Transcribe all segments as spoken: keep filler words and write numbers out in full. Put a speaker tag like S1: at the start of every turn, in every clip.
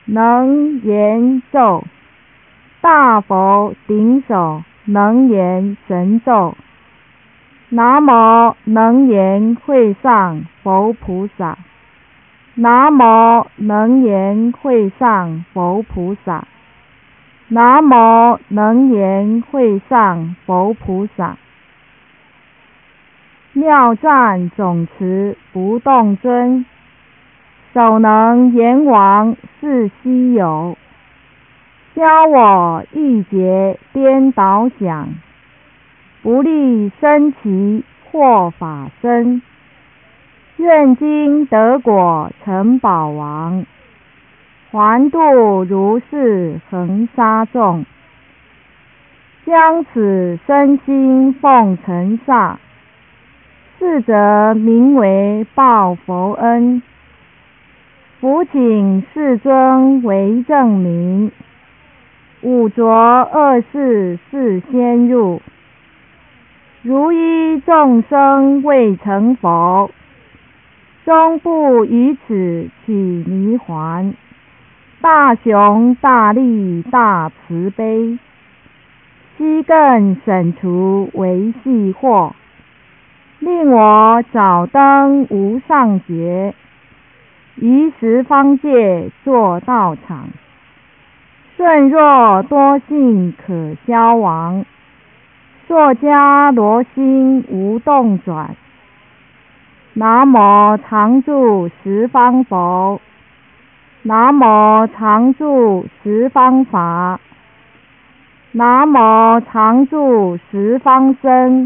S1: 能言咒。大佛顶首能言神咒。南无能言会上佛菩萨。南无能言会上佛菩萨。南无能言会上佛菩萨。妙赞总持不动尊。手能阎王是稀有。教我一劫颠倒想。不利生其祸法身。愿今得果成宝王。还度如是恒沙众。将此身心奉尘刹。是则名为报佛恩。伏请世尊为证明。五浊恶世是先入。如依众生未成佛。终不于此起迷还。大雄大力大慈悲。悉更审除为细惑。令我早登无上觉。于十方界作道场。顺若多性可消亡。硕迦罗心无动转。南无常住十方佛。南无常住十方法。南无常住十方僧。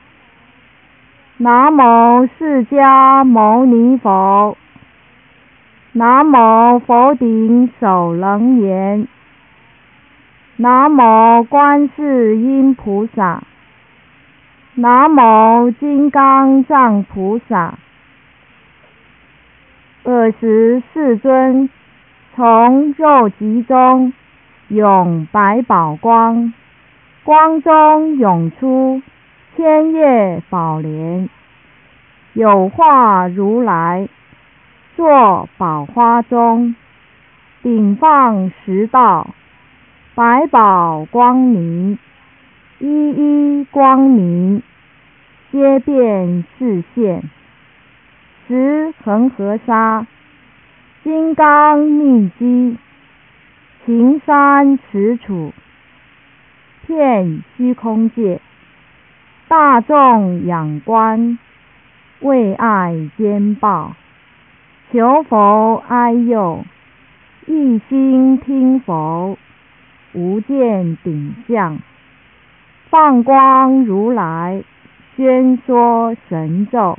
S1: 南无释迦牟尼佛。南无佛顶首楞严。南无观世音菩萨。南无金刚藏菩萨。尔时世尊从肉极中涌百宝光。光中涌出千叶宝莲。有化如来坐宝花中。顶放十道百宝光明。一一光明皆遍示现。十恒河沙金刚密机。情山持杵遍虚空界。大众仰观为爱兼报。求佛哀佑一心听佛。无见顶相。放光如来宣说神咒。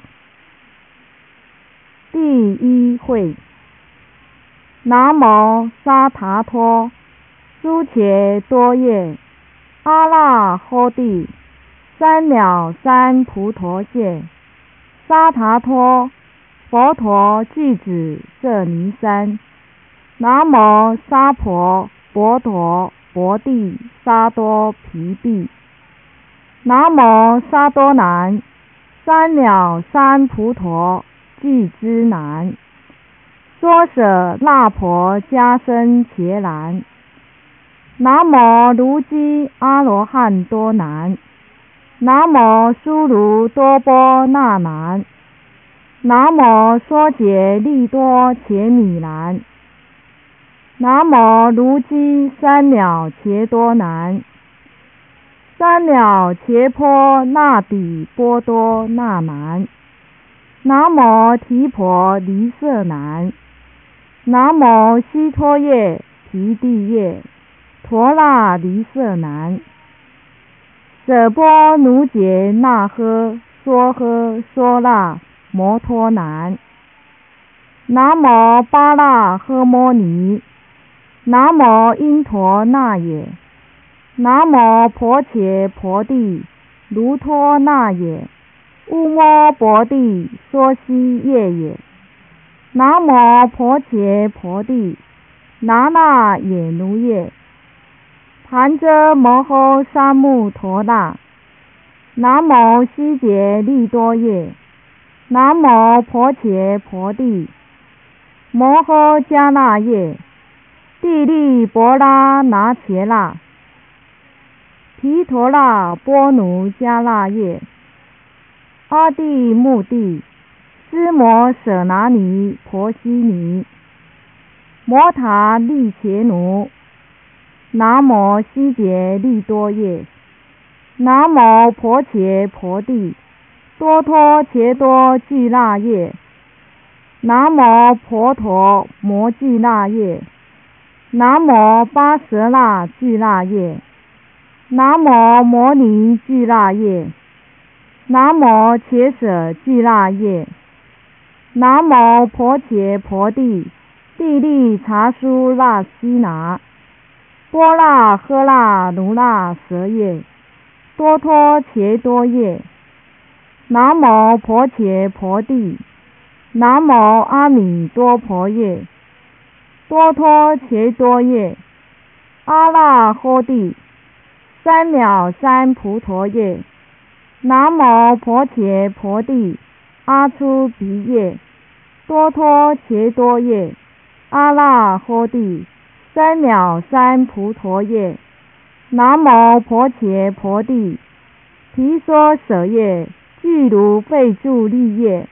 S1: 第一会。南无沙达托苏伽多夜阿那呵帝三藐三菩提谢。沙达托佛陀具指舍尼山。南无沙婆佛陀佛地沙多毗毗。南无沙多南三藐三菩提具之南。娑舍那婆迦僧伽蓝。南无卢基阿罗汉多南。南无苏卢多波那南。南无娑竭利多伽米兰。南无卢基三藐伽多南。三藐伽婆那底波多那南。南无提婆离舍南。南无悉陀夜毗地夜陀那离舍南。舍波奴羯那呵娑呵娑那摩托南。南无巴那呵摩尼。南无因陀那也。南无婆伽婆帝卢托那也。乌摩婆帝娑悉夜也。南无婆伽婆帝那那也奴夜。盘遮摩诃沙穆陀那。南无悉竭利多夜。南无婆伽婆帝摩诃迦那夜。 地利波拉拿切那，毗陀那波奴迦那耶，阿地目地，斯摩舍那尼婆悉尼，摩他利切奴，南无悉杰利多耶，南无婆伽婆帝，多托伽多俱那耶，南无婆陀摩俱那耶，南无巴舍那俱那耶，南无摩尼俱那耶，南无伽舍俱那耶，南无婆伽婆帝，地利察苏那悉那，波那呵那卢那舍耶，多托伽多耶，南无婆伽婆帝，南无阿弥多婆耶，多托伽多耶，阿那呵帝，三藐三菩提耶，南无婆伽婆帝，阿出毗耶，多托伽多耶，阿那呵帝，三藐三菩提耶，南无婆伽婆帝，毗娑舍耶，具如吠住利耶，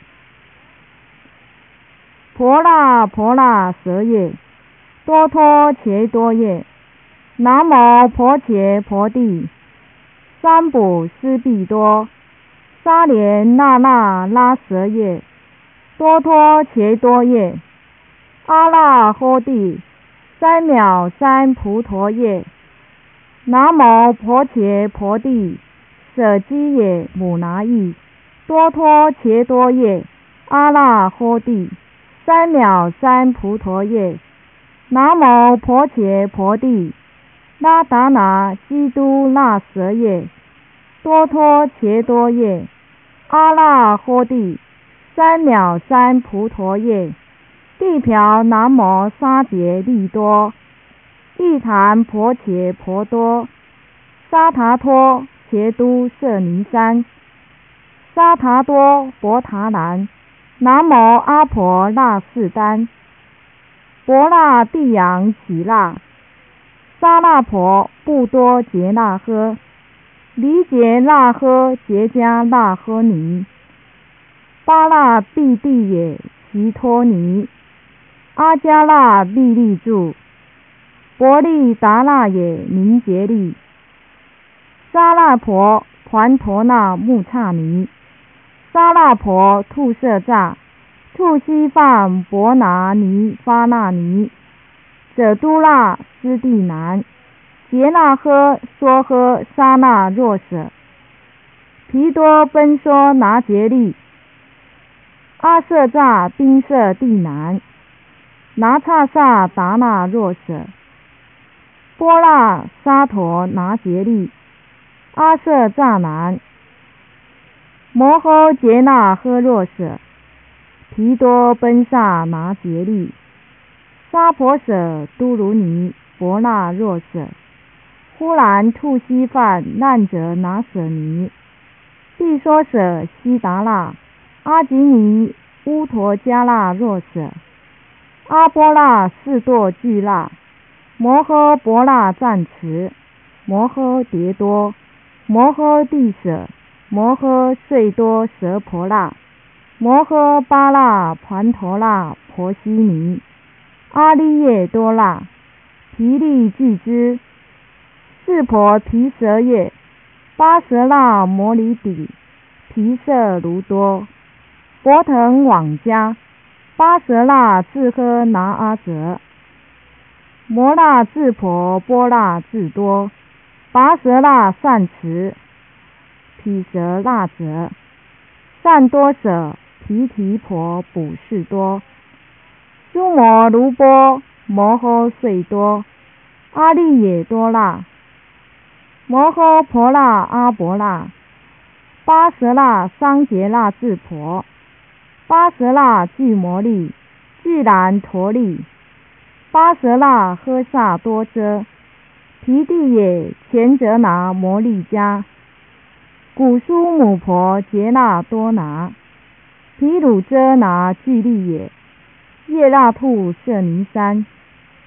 S1: 婆那婆那舍耶，多托伽多耶，南无婆伽婆帝，三补施必多，沙莲那那拉舍耶，多托伽多耶，阿那呵帝，三藐三菩提耶，南无婆伽婆帝，舍基耶母那意，多托伽多耶，阿那呵帝，三藐三菩提耶，南无婆伽婆帝，那达那基督那舍耶，多托伽多耶，阿那呵帝，三藐三菩提耶，地瓢南无沙劫利多，一坛婆伽婆多，沙塔托伽都舍尼三，沙塔多婆塔南，南无阿婆那士丹，婆那地扬起那，沙那婆不多杰那呵，离杰那呵杰迦那呵尼，巴那毕地也悉托尼，阿迦那利利住，伯利达那也明杰利，沙那婆团陀那木刹尼，沙那婆吐舍炸，吐西饭伯拿尼发那尼，者都那斯地南，杰那呵梭呵沙那若舍，毗多奔梭拿杰利，阿舍炸宾舍地南，拿刹萨达那若舍，波那沙陀拿杰利，阿舍炸南，摩诃杰那呵若舍，毗多奔萨拿杰利，沙婆舍都卢尼伯那若舍，忽然吐西饭难者拿舍尼，地娑舍悉达那，阿吉尼乌陀迦那若舍，阿波那士多俱那，摩诃婆那赞持，摩诃迭多，摩诃地舍，摩诃睡多舍婆那，摩诃巴那盘陀那婆悉尼，阿利耶多那，毗利俱之，四婆毗舍耶，巴舍那摩里底，毗舍卢多，博腾往迦，巴舍那智诃拿阿舍，摩那智婆波那智多，拔舍那善持，毗舍那者，善多舍，毗提婆补士多，苏摩卢波摩诃睡多，阿利耶多那，摩诃婆那阿婆那，巴舍那桑杰那智婆，巴舍那俱摩利，俱兰陀利，巴舍那诃萨多遮，毗地也前者拿摩利迦，古苏母婆杰那多拿，毗鲁遮拿俱利也，叶那兔舍尼三，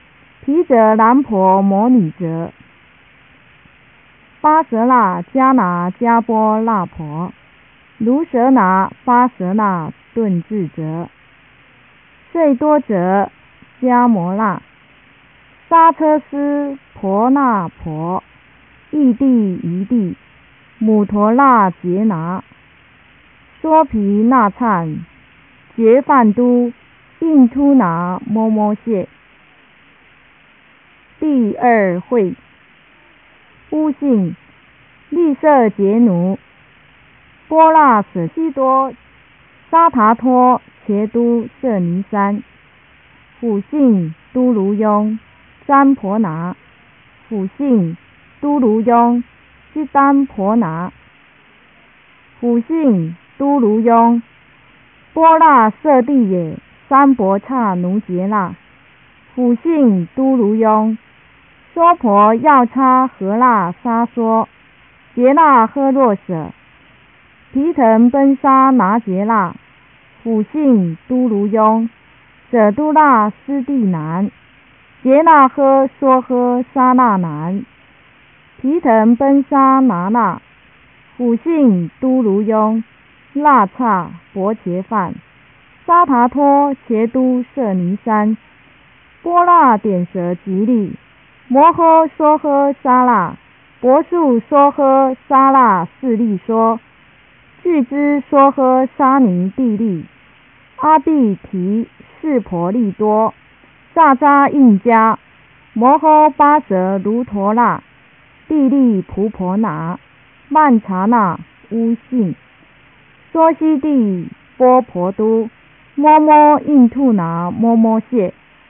S1: 毗舍南婆摩尼者，巴舍那迦拿迦波那婆，卢舍那巴舍那顿智者，最多者迦摩那，刹车斯婆那婆，异地一地，母陀那杰拿，娑毗那忏，觉梵都，印突那摩摩谢。第二会，乌姓利色杰奴，波那舍悉多，沙达托伽都舍尼三，辅姓都卢雍，占婆拿，辅姓都卢雍，悉丹婆拿，辅姓都卢雍，波那舍地也，三婆刹奴杰那，辅姓都卢雍，娑婆药叉何那沙说，杰那呵若舍，毗腾奔沙拿杰那，辅姓都卢雍，舍都那斯地南，杰那呵娑呵沙那南，毗腾奔沙拿那，辅姓都卢雍，那刹薄伽梵，沙达托伽都舍尼三，波那点舍吉利，摩诃娑诃沙那，博树娑诃沙那四利说，具之娑诃沙尼地利，阿毗提士婆利多，萨扎印迦，摩诃巴舍卢陀那，地利普婆拿，曼茶那乌姓，娑悉地波婆都，摩摩印吐拿摩摩谢。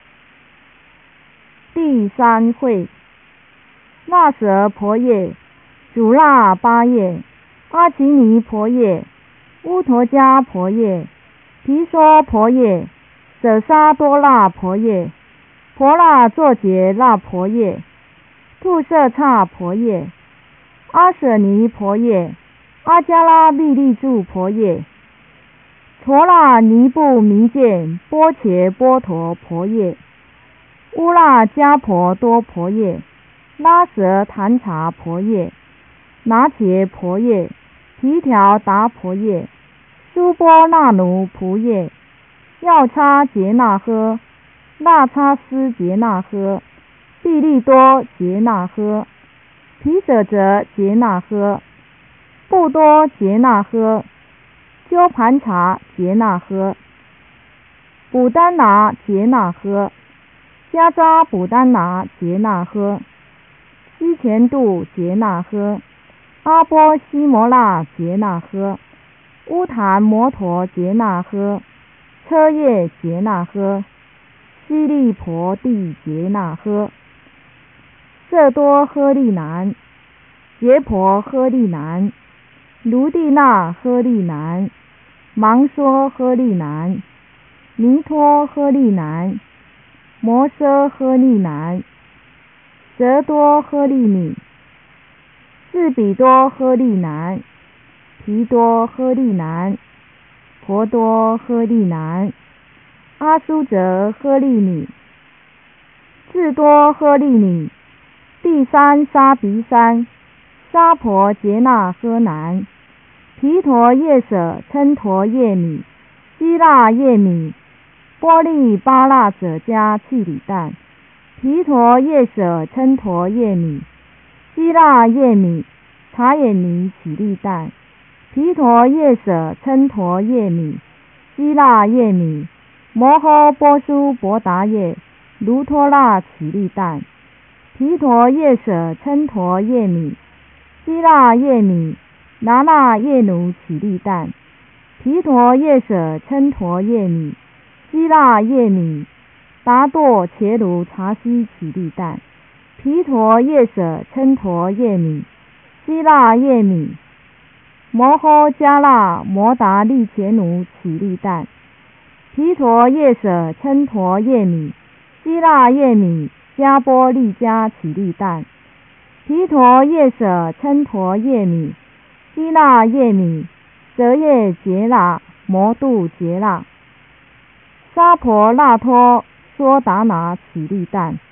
S1: 第三会，那舍婆耶，主那巴耶，阿奇尼婆耶，乌陀迦婆耶，毗娑婆耶，舍沙多那婆耶，婆那作杰那婆耶，吐舍刹婆耶，阿舍尼婆耶，阿迦拉密利住婆耶，陀那尼布弥见波伽波陀婆耶，乌那迦婆多婆耶，拉舍檀茶婆耶，拿伽婆耶，提条达婆耶，苏波那奴婆耶，药叉杰那呵，那叉斯杰那呵，毕利多杰那呵，毗舍者杰那呵，布多杰那呵，鸠盘茶杰那呵，补丹拿杰那呵，迦扎补丹拿杰那呵，西前度杰那呵，阿波西摩那杰那呵，乌檀摩陀杰那呵，车叶杰那呵，悉利婆地杰那呵，色多呵利南，杰婆呵利南，卢地那呵利南，芒梭呵利南，尼托呵利南，摩奢呵利南，蛇多呵利尼，四比多呵利南，毗多呵利南，婆多呵利南，阿苏则呵利尼，智多呵利尼，第三沙毗三，沙婆杰那呵南，毗陀夜舍称陀夜米，希腊夜米，波利巴那者迦气里旦，毗陀夜舍称陀夜米，希腊夜米，茶也尼起利旦，毗陀夜舍称陀夜米，希腊夜米，摩诃波苏婆达耶，卢托那起利旦，毗陀夜舍称陀夜米，希腊夜米，拿那夜奴起利旦，毗陀夜舍称陀夜米，希腊夜米，达堕伽卢茶西起利旦，毗陀夜舍称陀夜米，希腊夜米，摩诃迦那摩达利伽奴起利旦，毗陀夜舍称陀夜米，希腊夜米，迦波利迦起利旦，毗陀夜舍称陀夜米，希腊夜米，舍夜杰那摩度杰那，沙婆那托娑达那起利旦，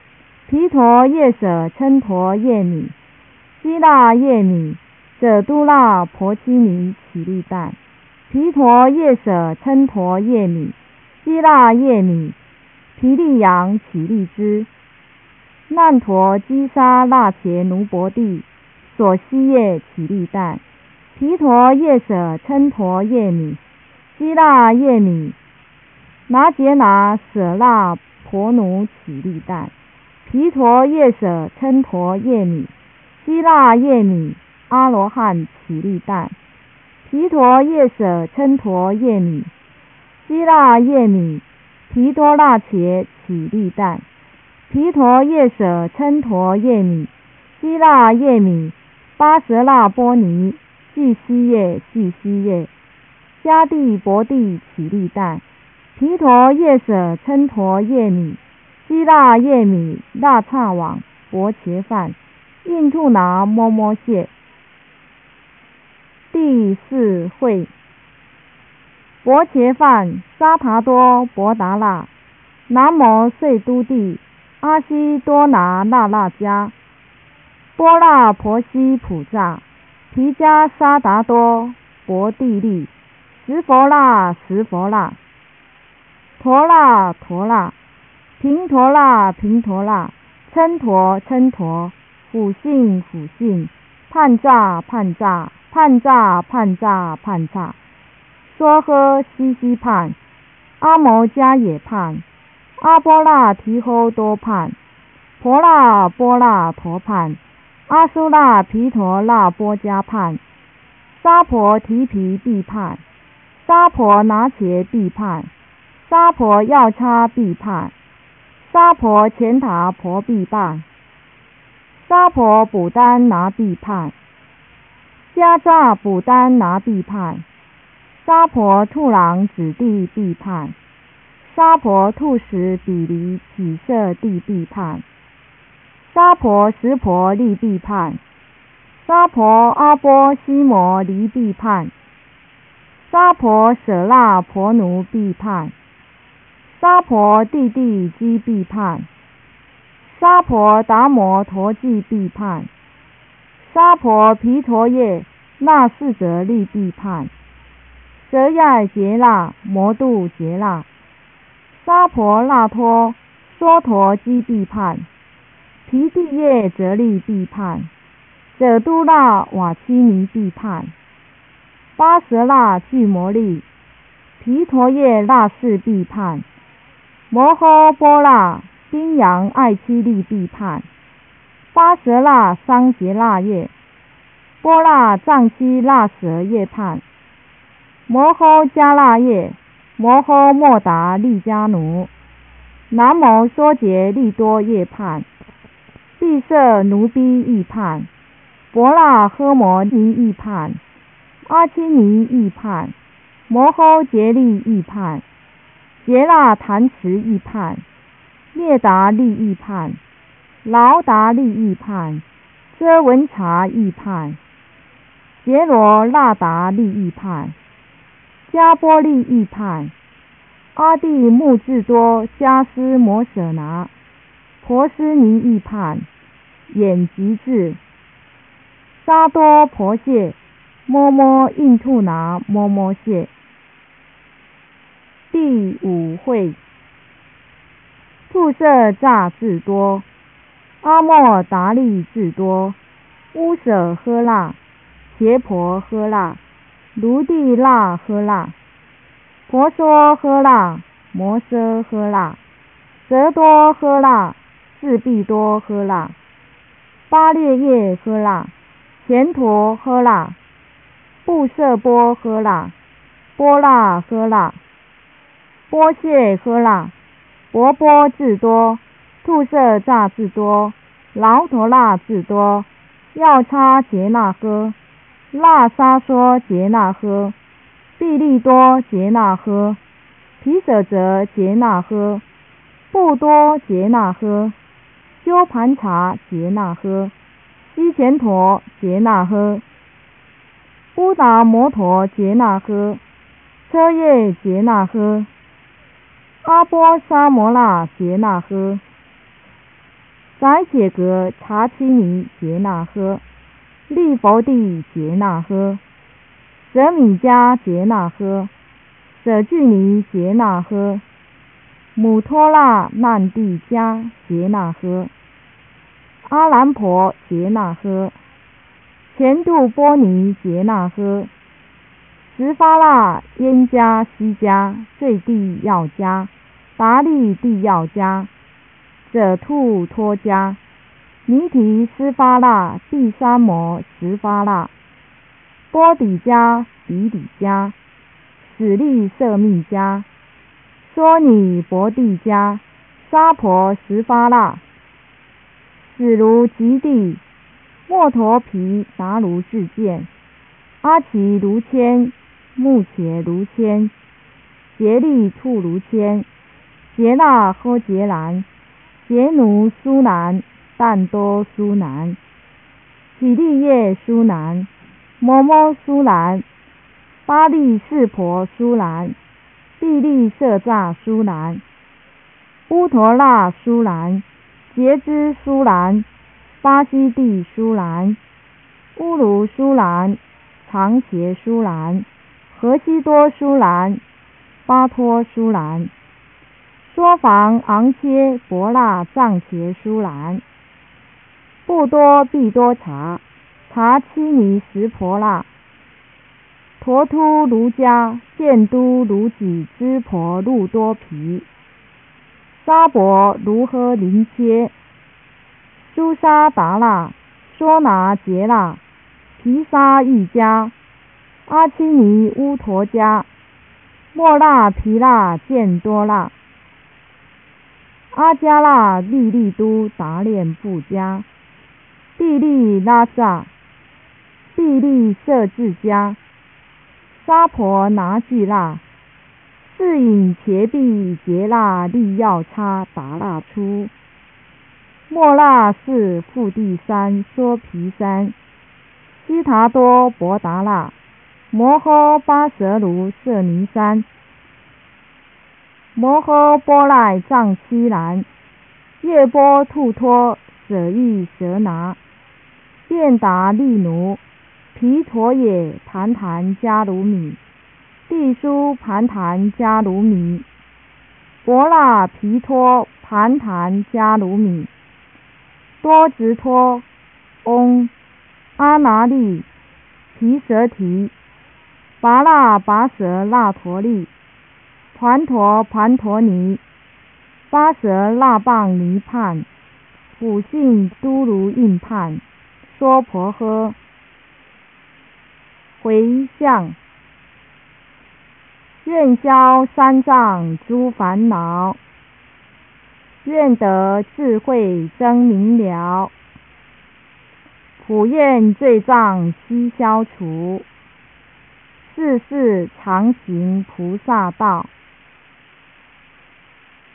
S1: 毗陀夜舍称陀夜女，希腊夜女，者都那婆妻尼起立旦。毗陀夜舍称陀夜女，希腊夜女，毗利扬起立之。难陀基沙那伽奴婆帝，所希夜起立旦。毗陀夜舍称陀夜女，希腊夜女，拿杰拿舍那婆奴起立旦。毗陀夜舍称陀夜女，希腊夜女，阿罗汉起立旦。毗陀夜舍称陀夜女，希腊夜女，毗多那伽起立旦。毗陀夜舍称陀夜女，希腊夜女，巴舍那波尼俱希夜俱希夜，迦帝婆帝起立旦。毗陀夜舍称陀夜女，希腊夜女，那刹网薄伽梵，印度拿摩摩谢。第四会，薄伽梵沙达多婆达那，南摩碎都帝，阿悉多拿那那迦，波那婆悉普萨，毗迦沙达多婆帝利，十佛那十佛那，陀那陀那，频陀那频陀那，称陀称陀，辅信辅信，判诈判诈，判诈判诈判诈，娑诃悉悉判，阿摩迦也判，阿波那提诃多判，婆那波那陀判，阿苏那毗陀那波迦判，沙婆提毗必判，沙婆拿伽必判，沙婆药叉必判，沙婆乾塔婆必判，沙婆补丹拿必判，迦诈补丹拿必判，沙婆兔郎子弟必判，沙婆兔食比离己舍地必判，沙婆十婆利必判，沙婆阿波西摩离必判，沙婆舍那婆奴必判，沙婆弟弟基必判，沙婆达摩陀记必判，沙婆毗陀夜那四者利必判，舍耶劫那摩度劫那，沙婆那托娑陀基必判，毗地夜则利必判，者都那瓦七尼必判，巴舍那巨摩利，毗陀夜那四必判，摩诃波那宾扬爱七利必判，巴舍那桑杰那夜，波那藏七那舍夜判，摩诃迦那夜，摩诃莫达利迦奴，南摩娑竭利多夜判，毗舍奴逼亦判，婆那诃摩尼亦判，阿七尼亦判，摩诃竭利亦判，竭那弹持亦判，灭达利亦判，劳达利亦判，遮文察亦判，杰罗那达利亦判，迦波利亦判，阿地木智多迦斯摩舍拿，婆斯尼亦判，眼即智，沙多婆谢，摩摩印度拿摩摩谢。第五会，兔舍诈智多，阿莫达利智多，乌舍诃那，伽婆诃那，卢地那诃那，婆娑诃那，摩奢诃那，舍多诃那，智必多诃那，巴列耶诃那，乾陀诃那，布舍波诃那，波那诃那，波谢诃那，婆波智多，兔舍诈智多，劳陀那智多，药叉劫那诃，那沙说劫那诃，毕利多劫那诃，毗舍则劫那诃，布多劫那诃，鸠盘茶劫那诃，西乾陀劫那诃，乌达摩陀劫那诃，车夜劫那诃，阿波沙摩那劫那诃， 宰解革查七尼杰那呵，利佛地杰那呵，舍米迦杰那呵，舍俱尼杰那呵，母托那难地迦杰那呵，阿兰婆杰那呵，前度波尼杰那呵，十发那耶加西加最地要加达利地要加者兔托加尼提斯发那第三摩十发那波底加比底加史利舍密加说尼伯地加沙婆十发那史如吉地莫陀皮达卢智见阿奇卢谦目伽卢谦杰利兔卢谦杰那呵杰兰杰奴苏南但多苏南喜利叶苏南摩摩苏南巴利士婆苏南毕利舍诈苏南乌陀那苏南杰兹苏南巴西地苏南乌卢苏南长邪苏南荷西多苏南巴托苏南说房昂切伯那藏邪苏南布多毕多查查七尼什婆那陀突卢迦见都卢己支婆路多皮沙伯卢呵林切苏沙达那说拿杰那毗沙喻迦阿七尼乌陀迦莫那毗那见多那阿迦那利利都达练布迦毕利拉萨毕利舍智迦沙婆拿俱那是引伽毕杰那利要叉达那出莫那是复第三娑毗山悉达多博达那摩诃巴舍卢舍尼山摩诃波赖藏七兰叶波兔托舍益舍拿便达利奴毗陀也盘檀迦卢米地苏盘檀迦卢米博那毗托盘檀迦卢米多直托嗡阿那利毗舍提拔那拔舍那陀利盘陀盘陀尼巴舍那棒尼判普信都卢印判娑婆诃回向愿消三障诸烦恼愿得智慧真明了普愿罪障悉消除世世常行菩萨道